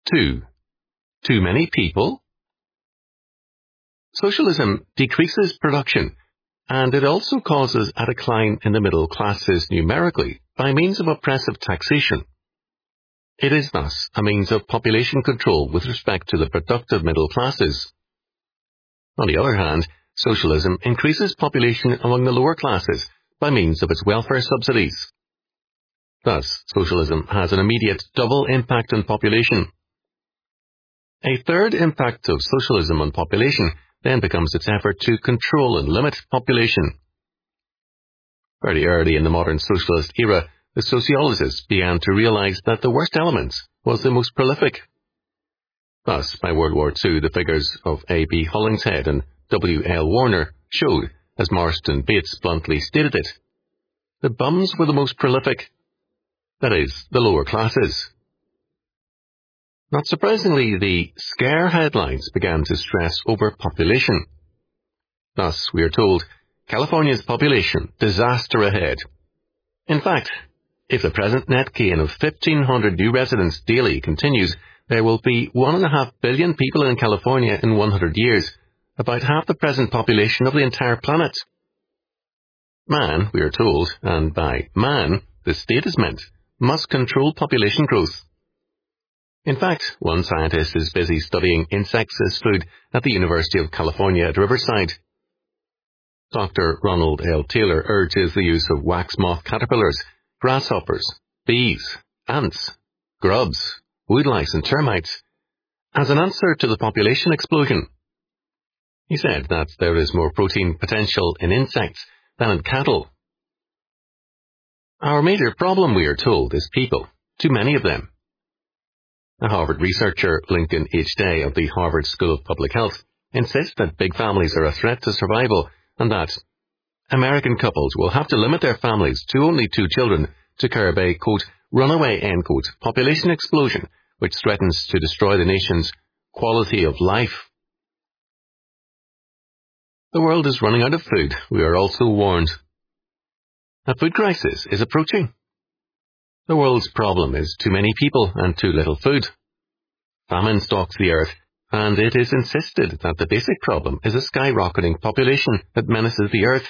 2. Too many people? Socialism decreases production, and it also causes a decline in the middle classes numerically by means of oppressive taxation. It is thus a means of population control with respect to the productive middle classes. On the other hand, socialism increases population among the lower classes by means of its welfare subsidies. Thus, socialism has an immediate double impact on population. A third impact of socialism on population then becomes its effort to control and limit population. Very early in the modern socialist era, the sociologists began to realize that the worst element was the most prolific. Thus, by World War II, the figures of A.B. Hollingshead and W.L. Warner showed, as Marston Bates bluntly stated it, the bums were the most prolific, that is, the lower classes. Not surprisingly, the scare headlines began to stress overpopulation. Thus, we are told, California's population, disaster ahead. In fact, if the present net gain of 1,500 new residents daily continues, there will be 1.5 billion people in California in 100 years, about half the present population of the entire planet. Man, we are told, and by man, the state is meant, must control population growth. In fact, one scientist is busy studying insects as food at the University of California at Riverside. Dr. Ronald L. Taylor urges the use of wax moth caterpillars, grasshoppers, bees, ants, grubs, woodlice and termites as an answer to the population explosion. He said that there is more protein potential in insects than in cattle. Our major problem, we are told, is people, too many of them. A Harvard researcher, Lincoln H. Day of the Harvard School of Public Health, insists that big families are a threat to survival and that American couples will have to limit their families to only 2 children to curb a, quote, runaway, end quote, population explosion which threatens to destroy the nation's quality of life. The world is running out of food, we are also warned. A food crisis is approaching. The world's problem is too many people and too little food. Famine stalks the earth, and it is insisted that the basic problem is a skyrocketing population that menaces the earth.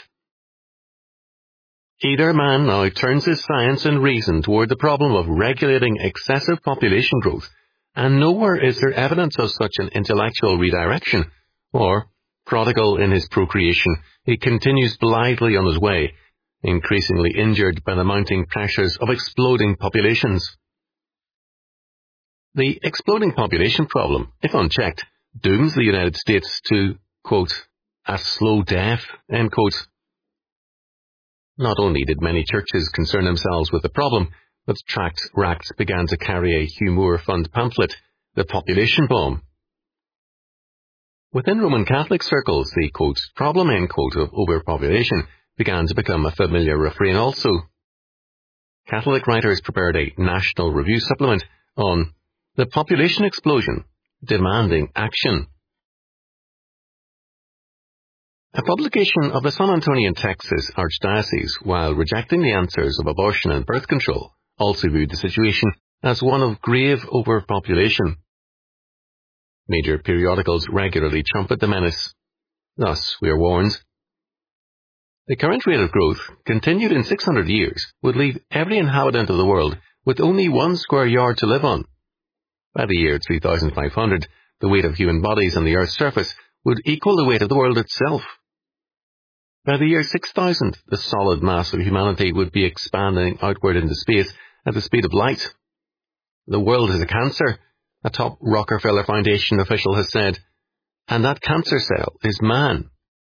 Either man now turns his science and reason toward the problem of regulating excessive population growth, and nowhere is there evidence of such an intellectual redirection, or, prodigal in his procreation, he continues blithely on his way, increasingly injured by the mounting pressures of exploding populations. The exploding population problem, if unchecked, dooms the United States to, quote, a slow death, end quote. Not only did many churches concern themselves with the problem, but tract racks began to carry a Hugh Moore Fund pamphlet, The Population Bomb. Within Roman Catholic circles, the, quote, problem, end quote, of overpopulation began to become a familiar refrain also. Catholic writers prepared a National Review supplement on the population explosion, demanding action. A publication of the San Antonio, Texas Archdiocese, while rejecting the answers of abortion and birth control, also viewed the situation as one of grave overpopulation. Major periodicals regularly trumpet the menace. Thus, we are warned. The current rate of growth, continued in 600 years, would leave every inhabitant of the world with only 1 square yard to live on. By the year 3500, the weight of human bodies on the Earth's surface would equal the weight of the world itself. By the year 6000, the solid mass of humanity would be expanding outward into space at the speed of light. The world is a cancer, a top Rockefeller Foundation official has said, and that cancer cell is man.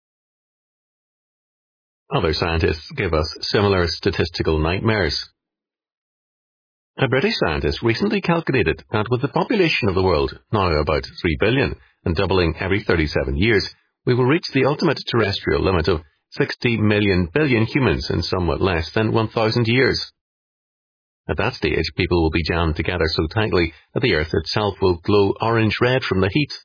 Other scientists give us similar statistical nightmares. A British scientist recently calculated that with the population of the world now about 3 billion and doubling every 37 years, we will reach the ultimate terrestrial limit of 60 million billion humans in somewhat less than 1,000 years. At that stage, people will be jammed together so tightly that the Earth itself will glow orange-red from the heat.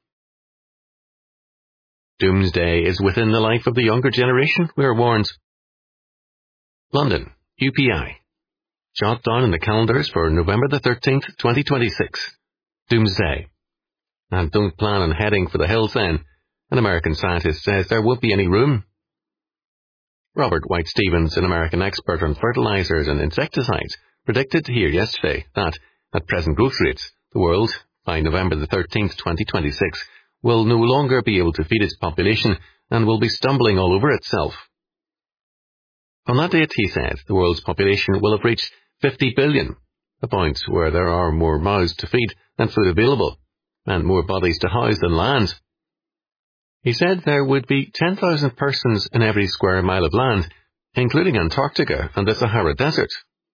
Doomsday is within the life of the younger generation, we are warned. London, UPI. Jot down in the calendars for November the 13th, 2026. doomsday. And don't plan on heading for the hills then. An American scientist says there won't be any room. Robert White Stevens, an American expert on fertilizers and insecticides, predicted here yesterday that, at present growth rates, the world, by November the 13th, 2026, will no longer be able to feed its population and will be stumbling all over itself. On that date, he said, the world's population will have reached 50 billion, a point where there are more mouths to feed than food available, and more bodies to house than land. He said there would be 10,000 persons in every square mile of land, including Antarctica and the Sahara Desert.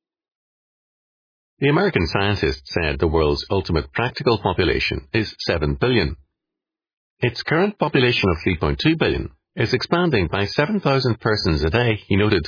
The American scientist said the world's ultimate practical population is 7 billion. Its current population of 3.2 billion is expanding by 7,000 persons a day, he noted.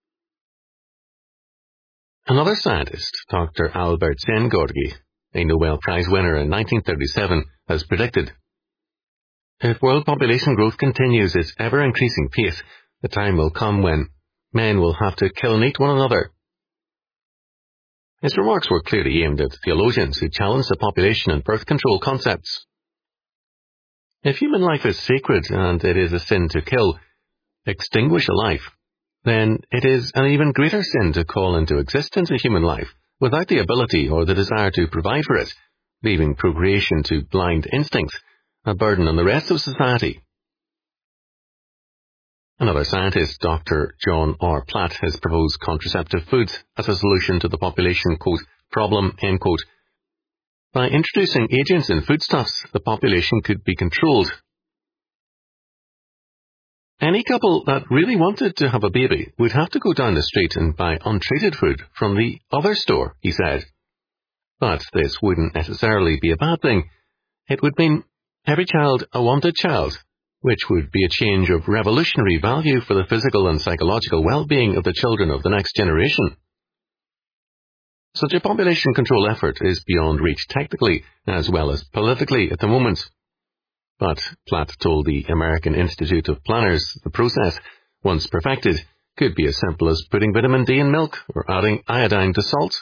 Another scientist, Dr. Albert Szent-Györgyi, a Nobel Prize winner in 1937, has predicted, if world population growth continues its ever-increasing pace, the time will come when men will have to kill and eat one another. His remarks were clearly aimed at theologians who challenge the population and birth control concepts. If human life is sacred and it is a sin to kill, extinguish a life, then it is an even greater sin to call into existence a human life without the ability or the desire to provide for it, leaving procreation to blind instincts, a burden on the rest of society. Another scientist, Dr. John R. Platt, has proposed contraceptive foods as a solution to the population, quote, problem, end quote. By introducing agents in foodstuffs, the population could be controlled. Any couple that really wanted to have a baby would have to go down the street and buy untreated food from the other store, he said. But this wouldn't necessarily be a bad thing. It would mean every child a wanted child, which would be a change of revolutionary value for the physical and psychological well-being of the children of the next generation. Such a population control effort is beyond reach technically as well as politically at the moment. But Platt told the American Institute of Planners the process, once perfected, could be as simple as putting vitamin D in milk or adding iodine to salt.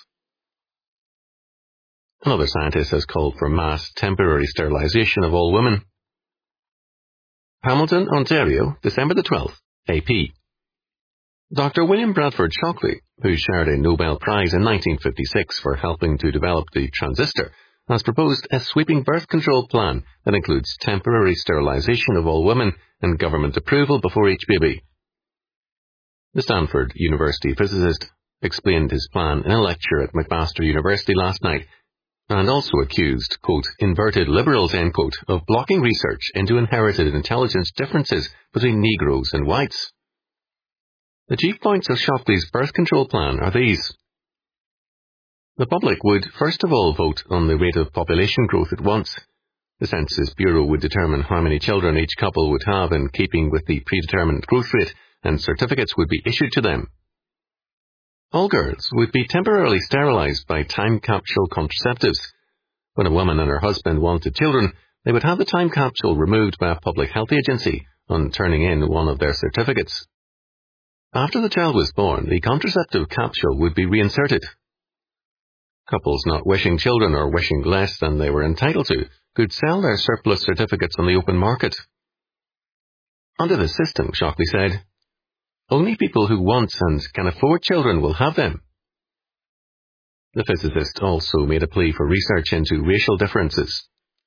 Another scientist has called for mass temporary sterilization of all women. Hamilton, Ontario, December the 12th, AP. Dr. William Bradford Shockley, who shared a Nobel Prize in 1956 for helping to develop the transistor, has proposed a sweeping birth control plan that includes temporary sterilization of all women and government approval before each baby. The Stanford University physicist explained his plan in a lecture at McMaster University last night, and also accused, quote, inverted liberals, end quote, of blocking research into inherited intelligence differences between Negroes and whites. The chief points of Shockley's birth control plan are these. The public would first of all vote on the rate of population growth at once. The Census Bureau would determine how many children each couple would have in keeping with the predetermined growth rate, and certificates would be issued to them. All girls would be temporarily sterilized by time capsule contraceptives. When a woman and her husband wanted children, they would have the time capsule removed by a public health agency on turning in one of their certificates. After the child was born, the contraceptive capsule would be reinserted. Couples not wishing children or wishing less than they were entitled to could sell their surplus certificates on the open market. Under the system, Shockley said, only people who want and can afford children will have them. The physicist also made a plea for research into racial differences.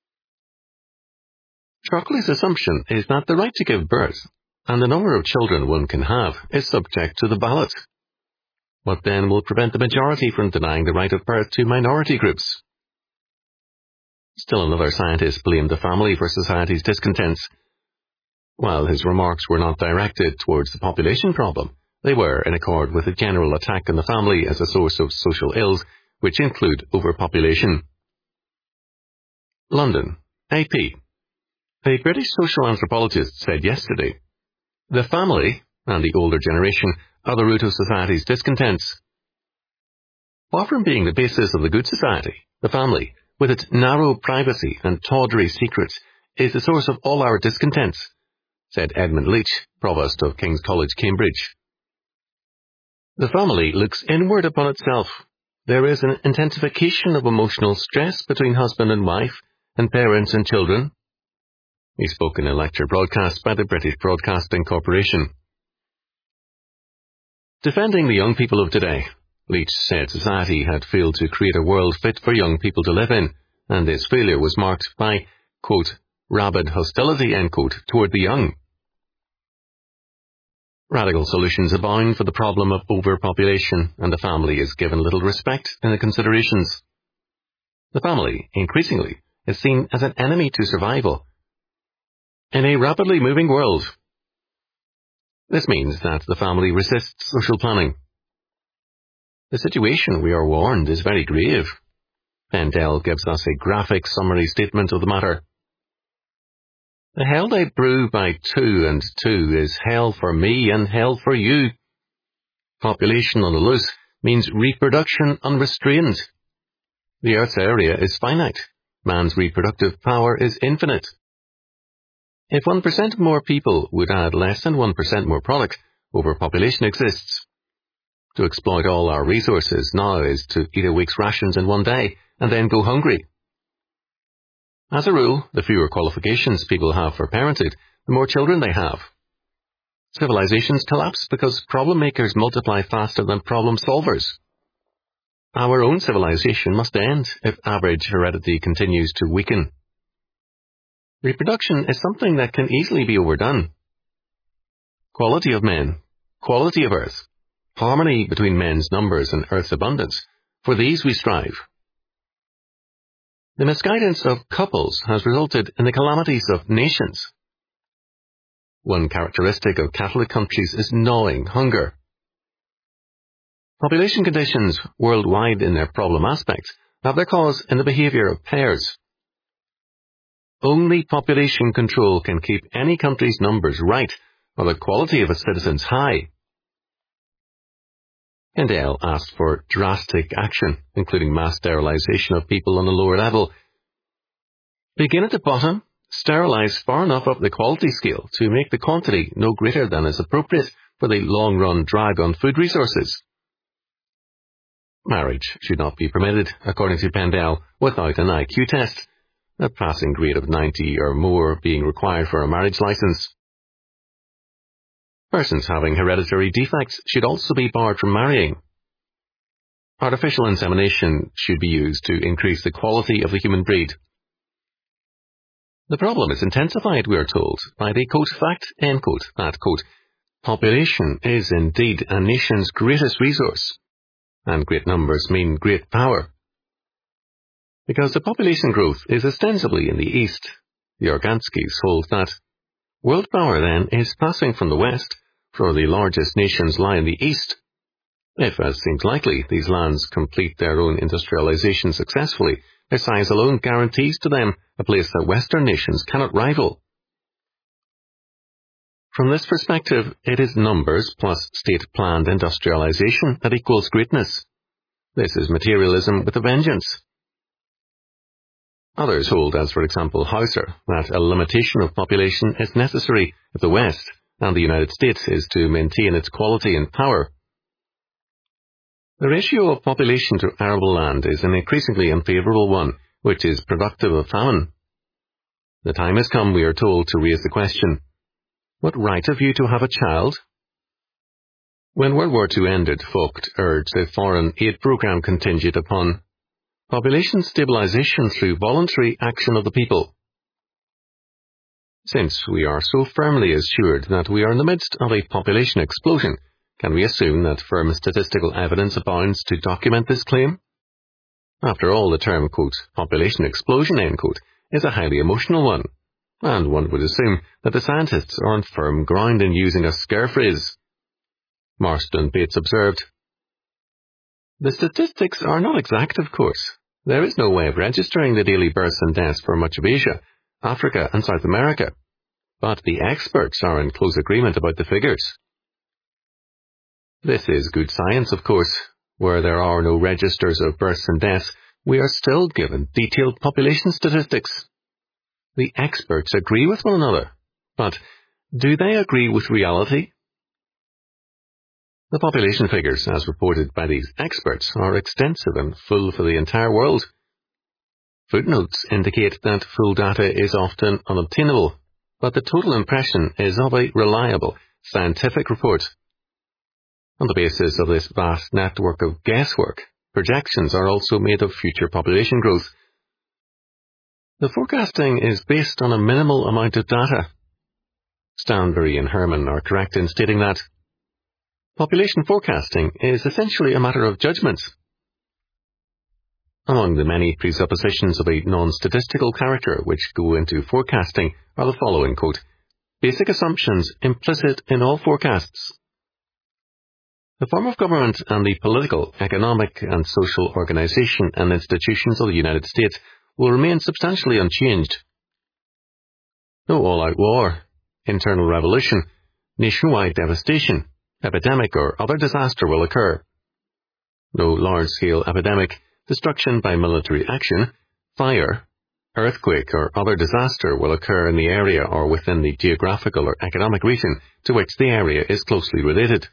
Shockley's assumption is that the right to give birth and the number of children one can have is subject to the ballot. What then will prevent the majority from denying the right of birth to minority groups? Still another scientist blamed the family for society's discontents. While his remarks were not directed towards the population problem, they were in accord with a general attack on the family as a source of social ills, which include overpopulation. London, AP. A British social anthropologist said yesterday, the family, and the older generation, are the root of society's discontents. Far from being the basis of the good society, the family, with its narrow privacy and tawdry secrets, is the source of all our discontents, said Edmund Leach, Provost of King's College, Cambridge. The family looks inward upon itself, There is an intensification of emotional stress between husband and wife, and parents and children. He spoke in a lecture broadcast by the British Broadcasting Corporation. Defending the young people of today, Leach said society had failed to create a world fit for young people to live in, and this failure was marked by, quote, rabid hostility, end quote, toward the young. Radical solutions abound for the problem of overpopulation, and the family is given little respect in the considerations. The family, increasingly, is seen as an enemy to survival in a rapidly moving world. This means that the family resists social planning. The situation, we are warned, is very grave. Pendell gives us a graphic summary statement of the matter. The hell they brew by 2 and 2 is hell for me and hell for you. Population on the loose means reproduction unrestrained. The Earth's area is finite. Man's reproductive power is infinite. If 1% more people would add less than 1% more product, overpopulation exists. To exploit all our resources now is to eat a week's rations in one day and then go hungry. As a rule, the fewer qualifications people have for parenthood, the more children they have. Civilizations collapse because problem makers multiply faster than problem solvers. Our own civilization must end if average heredity continues to weaken. Reproduction is something that can easily be overdone. Quality of men, quality of earth, harmony between men's numbers and earth's abundance, for these we strive. The misguidance of couples has resulted in the calamities of nations. One characteristic of Catholic countries is gnawing hunger. Population conditions worldwide in their problem aspects have their cause in the behavior of pairs. Only population control can keep any country's numbers right or the quality of its citizens high. Pendell asked for drastic action, including mass sterilization of people on the lower level. Begin at the bottom, sterilize far enough up the quality scale to make the quantity no greater than is appropriate for the long-run drag on food resources. Marriage should not be permitted, according to Pendell, without an IQ test, a passing grade of 90 or more being required for a marriage license. Persons having hereditary defects should also be barred from marrying. Artificial insemination should be used to increase the quality of the human breed. The problem is intensified, we are told, by the, quote, fact, end quote, that, quote, population is indeed a nation's greatest resource, and great numbers mean great power. Because the population growth is ostensibly in the East, the Organskis hold that world power then is passing from the West, for the largest nations lie in the East. If, as seems likely, these lands complete their own industrialization successfully, their size alone guarantees to them a place that Western nations cannot rival. From this perspective, it is numbers plus state-planned industrialization that equals greatness. This is materialism with a vengeance. Others hold, as for example Hauser, that a limitation of population is necessary if the West and the United States is to maintain its quality and power. The ratio of population to arable land is an increasingly unfavorable one, which is productive of famine. The time has come, we are told, to raise the question, what right have you to have a child? When World War II ended, Vogt urged a foreign aid program contingent upon population stabilization through voluntary action of the people. Since we are so firmly assured that we are in the midst of a population explosion, can we assume that firm statistical evidence abounds to document this claim? After all, the term, quote, population explosion, end quote, is a highly emotional one, and one would assume that the scientists are on firm ground in using a scare phrase. Marston Bates observed, the statistics are not exact, of course. There is no way of registering the daily births and deaths for much of Asia, Africa and South America, but the experts are in close agreement about the figures. This is good science, of course. Where there are no registers of births and deaths, we are still given detailed population statistics. The experts agree with one another, but do they agree with reality? The population figures, as reported by these experts, are extensive and full for the entire world. Footnotes indicate that full data is often unobtainable, but the total impression is of a reliable, scientific report. On the basis of this vast network of guesswork, projections are also made of future population growth. The forecasting is based on a minimal amount of data. Stanbury and Herman are correct in stating that population forecasting is essentially a matter of judgments. Among the many presuppositions of a non-statistical character which go into forecasting are the following, quote, basic assumptions implicit in all forecasts. The form of government and the political, economic, and social organization and institutions of the United States will remain substantially unchanged. No all-out war, internal revolution, nationwide devastation, epidemic or other disaster will occur. No large-scale epidemic, destruction by military action, fire, earthquake or other disaster will occur in the area or within the geographical or economic region to which the area is closely related.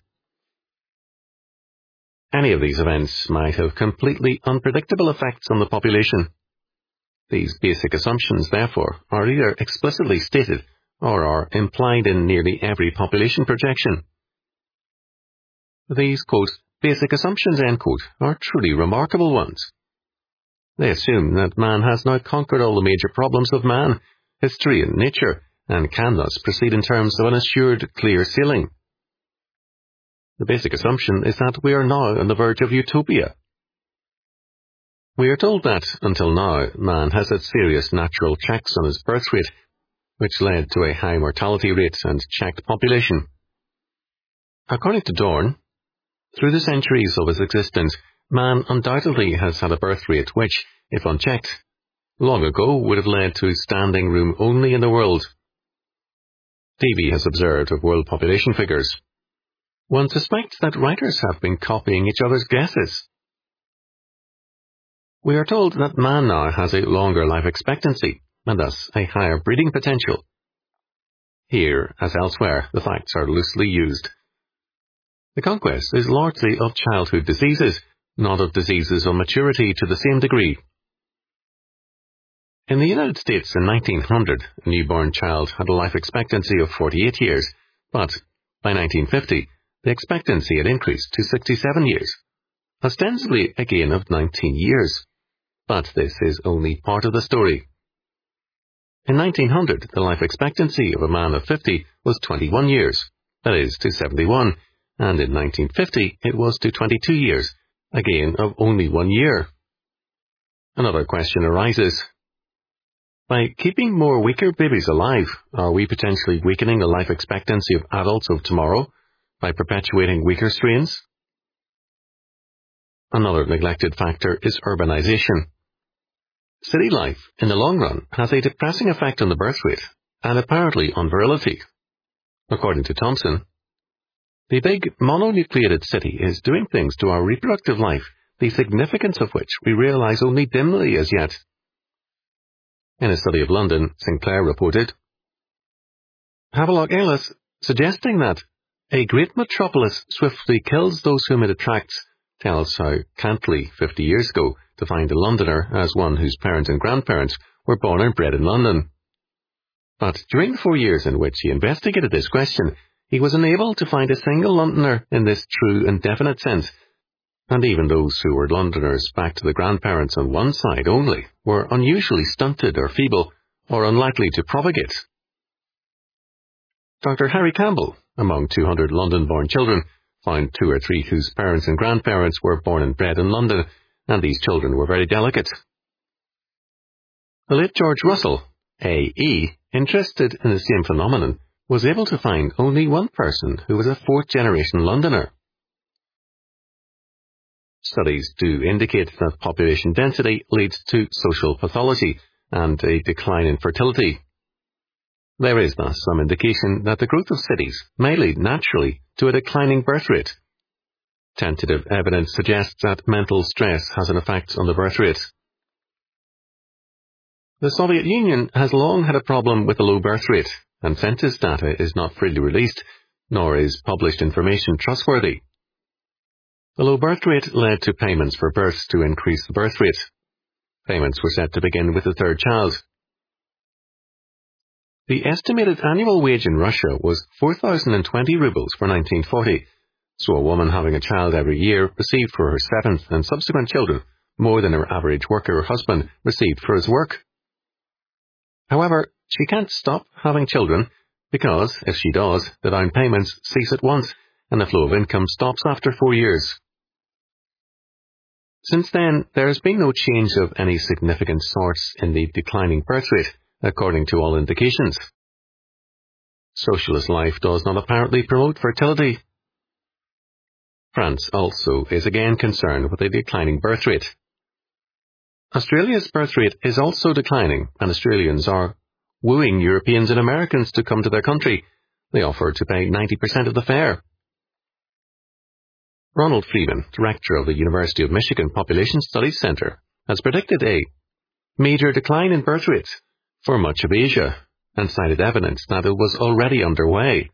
Any of these events might have completely unpredictable effects on the population. These basic assumptions, therefore, are either explicitly stated or are implied in nearly every population projection. These, quote, basic assumptions, end quote, are truly remarkable ones. They assume that man has now conquered all the major problems of man, history and nature, and can thus proceed in terms of an assured clear sailing. The basic assumption is that we are now on the verge of utopia. We are told that, until now, man has had serious natural checks on his birth rate, which led to a high mortality rate and checked population. According to Dorn, through the centuries of his existence, man undoubtedly has had a birth rate which, if unchecked, long ago would have led to standing room only in the world. Davy has observed of world population figures. One suspects that writers have been copying each other's guesses. We are told that man now has a longer life expectancy, and thus a higher breeding potential. Here, as elsewhere, the facts are loosely used. The conquest is largely of childhood diseases, not of diseases of maturity to the same degree. In the United States in 1900, a newborn child had a life expectancy of 48 years, but by 1950, the expectancy had increased to 67 years, ostensibly a gain of 19 years. But this is only part of the story. In 1900, the life expectancy of a man of 50 was 21 years, that is, to 71, and in 1950 it was to 22 years, a gain of only 1 year. Another question arises. By keeping more weaker babies alive, are we potentially weakening the life expectancy of adults of tomorrow by perpetuating weaker strains? Another neglected factor is urbanization. City life, in the long run, has a depressing effect on the birth rate, and apparently on virility. According to Thompson, the big mononucleated city is doing things to our reproductive life, the significance of which we realize only dimly as yet. In a study of London, Sinclair reported, Havelock Ellis, suggesting that a great metropolis swiftly kills those whom it attracts, tells how Cantley, 50 years ago, defined a Londoner as one whose parents and grandparents were born and bred in London. But during the 4 years in which he investigated this question, he was unable to find a single Londoner in this true and definite sense, and even those who were Londoners back to the grandparents on one side only were unusually stunted or feeble, or unlikely to propagate. Dr. Harry Campbell, among 200 London-born children, found 2 or 3 whose parents and grandparents were born and bred in London, and these children were very delicate. The late George Russell, A.E., interested in the same phenomenon, was able to find only one person who was a 4th-generation Londoner. Studies do indicate that population density leads to social pathology and a decline in fertility. There is thus some indication that the growth of cities may lead naturally to a declining birth rate. Tentative evidence suggests that mental stress has an effect on the birth rate. The Soviet Union has long had a problem with the low birth rate, and census data is not freely released, nor is published information trustworthy. The low birth rate led to payments for births to increase the birth rate. Payments were set to begin with the third child. The estimated annual wage in Russia was 4,020 rubles for 1940, so a woman having a child every year received for her seventh and subsequent children more than her average worker husband received for his work. However, she can't stop having children because, if she does, the down payments cease at once and the flow of income stops after 4 years. Since then, there has been no change of any significant sorts in the declining birth rate, according to all indications. Socialist life does not apparently promote fertility. France also is again concerned with a declining birth rate. Australia's birth rate is also declining, and Australians are wooing Europeans and Americans to come to their country. They offer to pay 90% of the fare. Ronald Freeman, director of the University of Michigan Population Studies Center, has predicted a major decline in birth rates for much of Asia and cited evidence that it was already underway.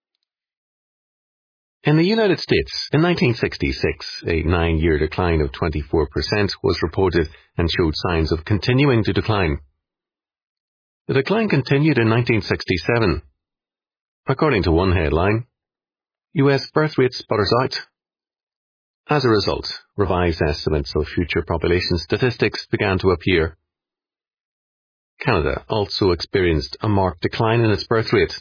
In the United States, in 1966, a 9-year decline of 24% was reported and showed signs of continuing to decline. The decline continued in 1967. According to one headline, U.S. birth rate sputters out. As a result, revised estimates of future population statistics began to appear. Canada also experienced a marked decline in its birth rate.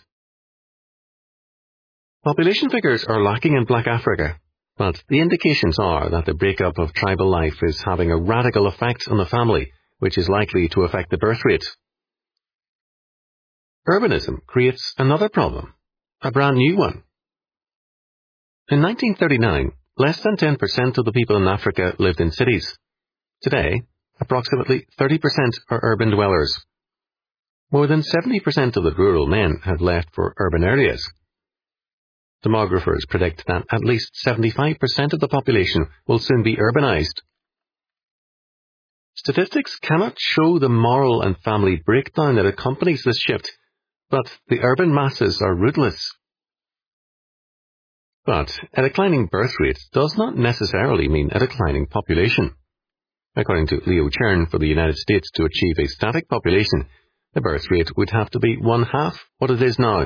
Population figures are lacking in Black Africa, but the indications are that the breakup of tribal life is having a radical effect on the family, which is likely to affect the birth rate. Urbanism creates another problem, a brand new one. In 1939, less than 10% of the people in Africa lived in cities. Today, approximately 30% are urban dwellers. More than 70% of the rural men have left for urban areas. Demographers predict that at least 75% of the population will soon be urbanized. Statistics cannot show the moral and family breakdown that accompanies this shift, but the urban masses are ruthless. But a declining birth rate does not necessarily mean a declining population. According to Leo Chern, for the United States to achieve a static population, the birth rate would have to be 1/2 what it is now.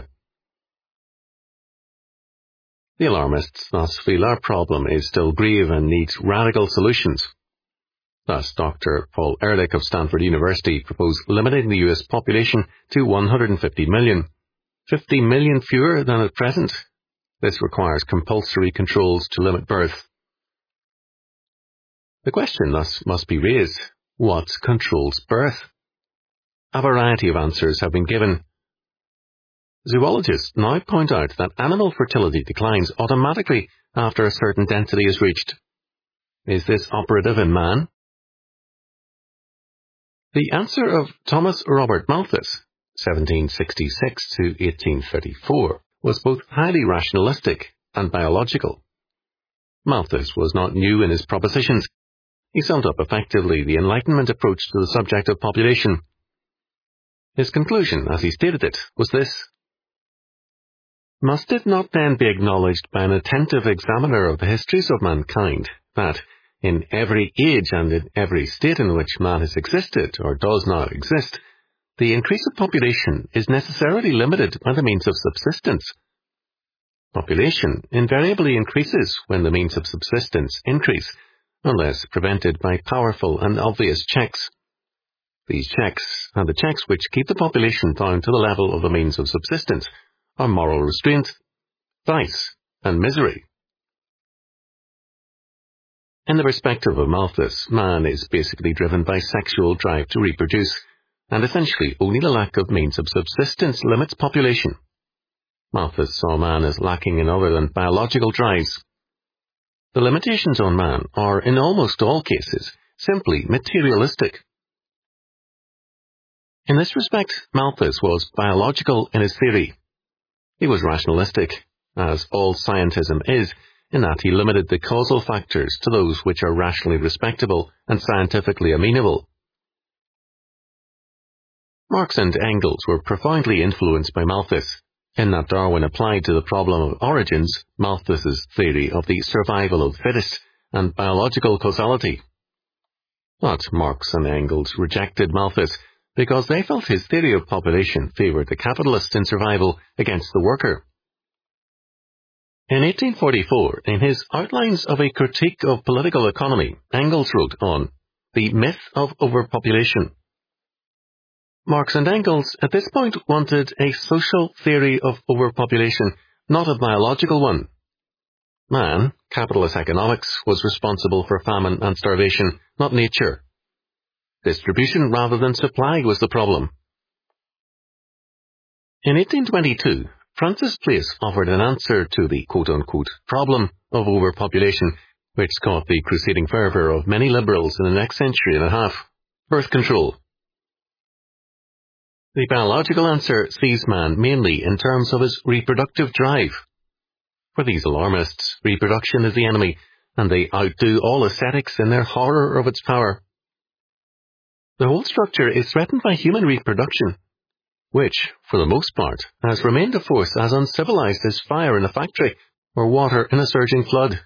The alarmists thus feel our problem is still grave and needs radical solutions. Thus, Dr. Paul Ehrlich of Stanford University proposed limiting the U.S. population to 150 million, 50 million fewer than at present. This requires compulsory controls to limit birth. The question thus must be raised, what controls birth? A variety of answers have been given. Zoologists now point out that animal fertility declines automatically after a certain density is reached. Is this operative in man? The answer of Thomas Robert Malthus, 1766 to 1834, was both highly rationalistic and biological. Malthus was not new in his propositions. He summed up effectively the Enlightenment approach to the subject of population. His conclusion, as he stated it, was this: must it not then be acknowledged by an attentive examiner of the histories of mankind that, in every age and in every state in which man has existed or does now exist, the increase of population is necessarily limited by the means of subsistence? Population invariably increases when the means of subsistence increase, unless prevented by powerful and obvious checks. These checks, and the checks which keep the population down to the level of the means of subsistence, are moral restraint, vice, and misery. In the perspective of Malthus, man is basically driven by sexual drive to reproduce, and essentially only the lack of means of subsistence limits population. Malthus saw man as lacking in other than biological drives. The limitations on man are, in almost all cases, simply materialistic. In this respect, Malthus was biological in his theory. He was rationalistic, as all scientism is, in that he limited the causal factors to those which are rationally respectable and scientifically amenable. Marx and Engels were profoundly influenced by Malthus, in that Darwin applied to the problem of origins Malthus's theory of the survival of the fittest, and biological causality. But Marx and Engels rejected Malthus because they felt his theory of population favoured the capitalist in survival against the worker. In 1844, in his Outlines of a Critique of Political Economy, Engels wrote on the myth of overpopulation. Marx and Engels at this point wanted a social theory of overpopulation, not a biological one. Man, capitalist economics, was responsible for famine and starvation, not nature. Distribution rather than supply was the problem. In 1822, Francis Place offered an answer to the quote-unquote problem of overpopulation, which caught the crusading fervour of many liberals in the next century and a half: birth control. The biological answer sees man mainly in terms of his reproductive drive. For these alarmists, reproduction is the enemy, and they outdo all aesthetics in their horror of its power. The whole structure is threatened by human reproduction, which, for the most part, has remained a force as uncivilized as fire in a factory or water in a surging flood.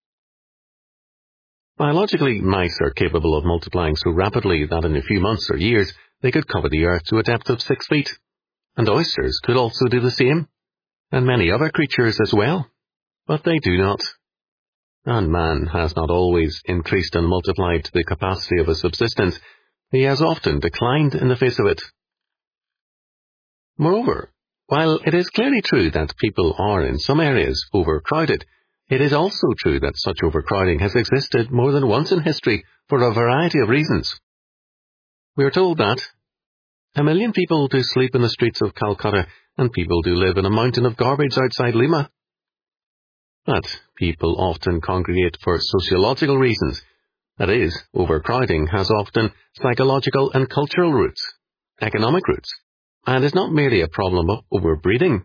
Biologically, mice are capable of multiplying so rapidly that in a few months or years they could cover the earth to a depth of 6 feet, and oysters could also do the same, and many other creatures as well. But they do not. And man has not always increased and multiplied to the capacity of his subsistence. He has often declined in the face of it. Moreover, while it is clearly true that people are in some areas overcrowded, it is also true that such overcrowding has existed more than once in history for a variety of reasons. We are told that 1 million people do sleep in the streets of Calcutta, and people do live in a mountain of garbage outside Lima. But people often congregate for sociological reasons. That is, overcrowding has often psychological and cultural roots, economic roots, and is not merely a problem of overbreeding.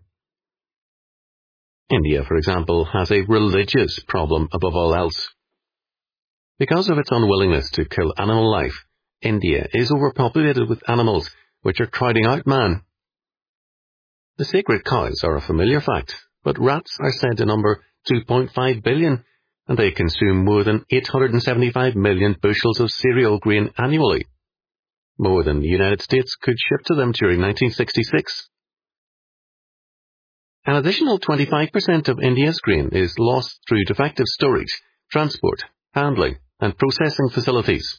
India, for example, has a religious problem above all else. Because of its unwillingness to kill animal life, India is overpopulated with animals which are crowding out man. The sacred cows are a familiar fact, but rats are said to number 2.5 billion, and they consume more than 875 million bushels of cereal grain annually, more than the United States could ship to them during 1966. An additional 25% of India's grain is lost through defective storage, transport, handling, and processing facilities.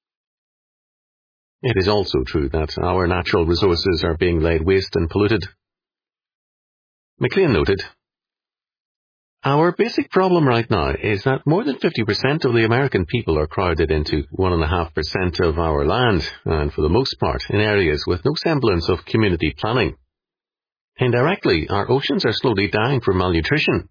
It is also true that our natural resources are being laid waste and polluted. McLean noted, "Our basic problem right now is that more than 50% of the American people are crowded into 1.5% of our land, and for the most part in areas with no semblance of community planning. Indirectly, our oceans are slowly dying from malnutrition."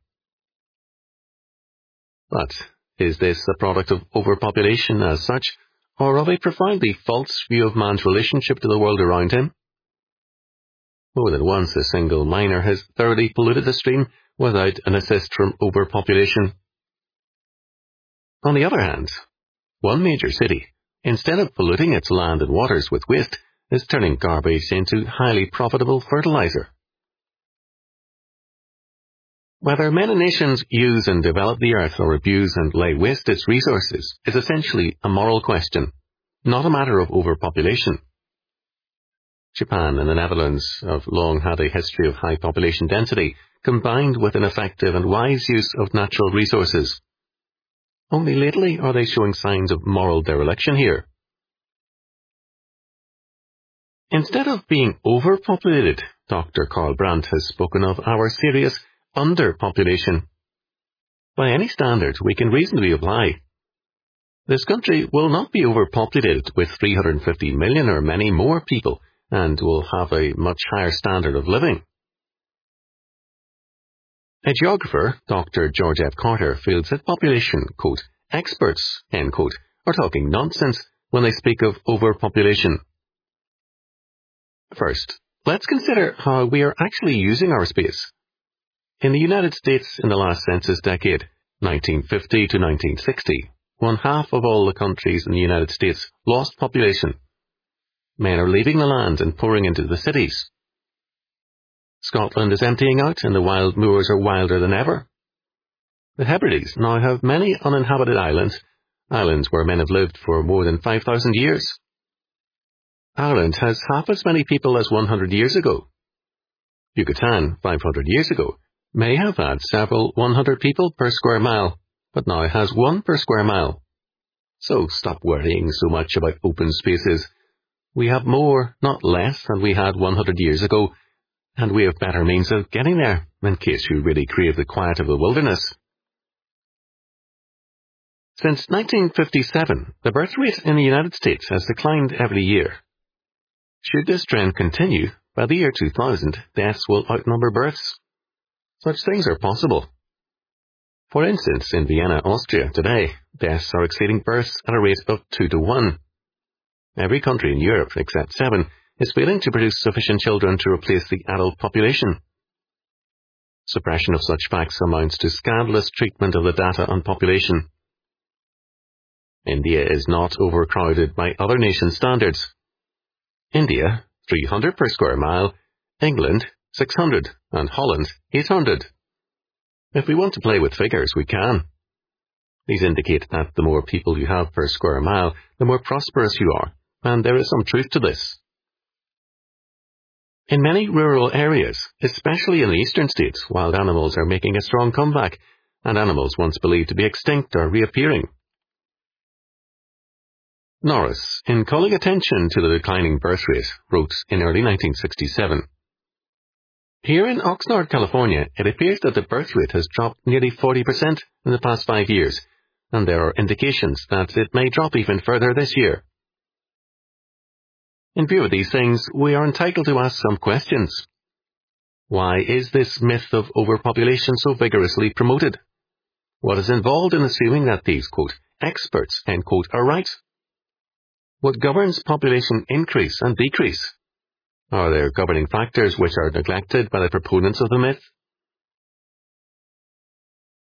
But is this a product of overpopulation as such, or of a profoundly false view of man's relationship to the world around him? More than once a single miner has thoroughly polluted the stream without an assist from overpopulation. On the other hand, one major city, instead of polluting its land and waters with waste, is turning garbage into highly profitable fertilizer. Whether men and nations use and develop the earth or abuse and lay waste its resources is essentially a moral question, not a matter of overpopulation. Japan and the Netherlands have long had a history of high population density, combined with an effective and wise use of natural resources. Only lately are they showing signs of moral dereliction here. Instead of being overpopulated, Dr. Karl Brandt has spoken of our serious underpopulation. By any standard we can reasonably apply, this country will not be overpopulated with 350 million or many more people, and will have a much higher standard of living. A geographer, Dr. George F. Carter, feels that population, quote, experts, end quote, are talking nonsense when they speak of overpopulation. First, let's consider how we are actually using our space. In the United States in the last census decade, 1950 to 1960, 1/2 of all the countries in the United States lost population. Men are leaving the land and pouring into the cities. Scotland is emptying out and the wild moors are wilder than ever. The Hebrides now have many uninhabited islands where men have lived for more than 5,000 years. Ireland has half as many people as 100 years ago. Yucatan, 500 years ago, may have had several 100 people per square mile, but now has 1 per square mile. So stop worrying so much about open spaces. We have more, not less, than we had 100 years ago, and we have better means of getting there, in case you really crave the quiet of the wilderness. Since 1957, the birth rate in the United States has declined every year. Should this trend continue, by the year 2000, deaths will outnumber births. Such things are possible. For instance, in Vienna, Austria, today, deaths are exceeding births at a rate of 2 to 1. Every country in Europe, except 7, is failing to produce sufficient children to replace the adult population. Suppression of such facts amounts to scandalous treatment of the data on population. India is not overcrowded by other nations' standards. India, 300 per square mile, England, 600, and Holland, 800. If we want to play with figures, we can. These indicate that the more people you have per square mile, the more prosperous you are, and there is some truth to this. In many rural areas, especially in the eastern states, wild animals are making a strong comeback, and animals once believed to be extinct are reappearing. Norris, in calling attention to the declining birth rate, wrote in early 1967, "Here in Oxnard, California, it appears that the birth rate has dropped nearly 40% in the past 5 years, and there are indications that it may drop even further this year." In view of these things, we are entitled to ask some questions. Why is this myth of overpopulation so vigorously promoted? What is involved in assuming that these, quote, experts, end quote, are right? What governs population increase and decrease? Are there governing factors which are neglected by the proponents of the myth?